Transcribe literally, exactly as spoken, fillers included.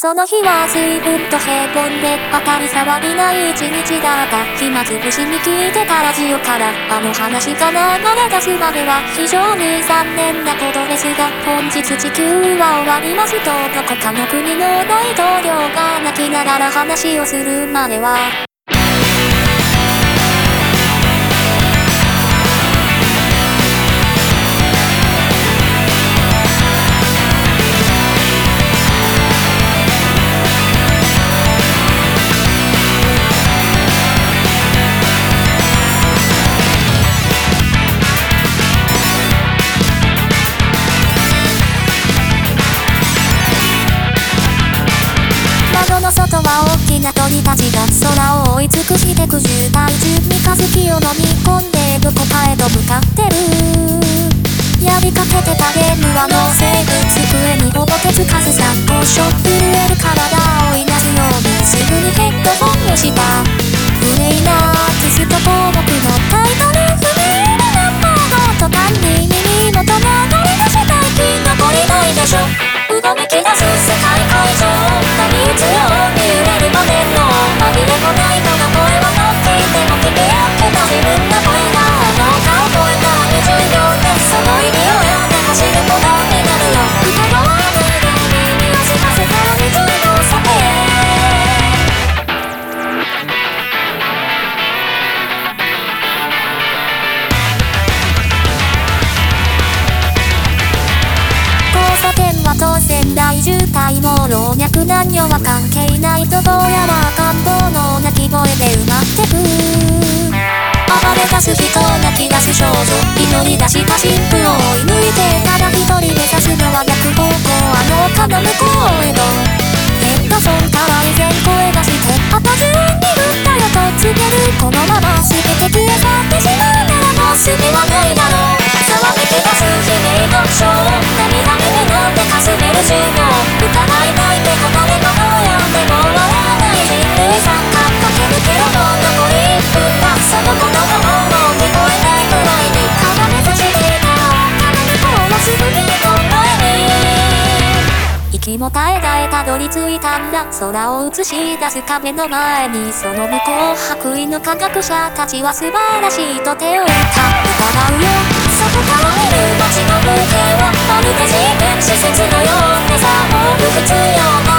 その日は随分と平凡で当たり障りない一日だった。暇つぶしに聞いてたラジオからあの話が流れ出すまでは非常に残念なことですが、本日地球は終わりますとどこかの国の大統領が泣きながら話をするまでは外は大きな鳥たちが空を追い尽くしてく渋滞中三日月を飲み込んでどこかへと向かってる。やりかけてたゲームはノーセーブ、机にほぼ手つかず参考書、震える体をいなすようにすぐにヘッドホンをした。フレイナーティスト項目のタイトル踏み入れナンバーが途端に耳元が鳴り出した生き残りないでしょ。うごめき出す世界会場、波打つように揺れる場面の紛れもないのが声は乗っていても聞き合ってた自分の声があの顔超えたにじゅうびょうでその意味を読んで走ることになるよ。疑わないで耳を澄ませたらにじゅうびょうさて当然大渋滞も老若男女は関係ないとどうやら感動の泣き声で埋まってく。暴れ出す人泣き出す少女、祈り出した新婦を追い抜いてただ一人目指すのは逆方向、あの丘の向こうへとヘッドソンから以前声出してあとじゅうにふんだよと告げる。このまま全て消え去ってしまうならもう隙はないだろう。騒ぎ出す悲鳴のショー、涙目になんでかすめる授業、疑いないってことでもどうやっても終わらない人類参加駆け抜けろもう残りいっぷんだ。その言葉ももう聞こえないくらいに鏡差していた鏡もうすぐにこの前に息も絶え絶えたどり着いたんだ。空を映し出す壁の前にその向こう白衣の科学者たちは素晴らしいと手を打った疑うよ。そこから見る街の風景はまるで実験施設のようでさ、もう不必要な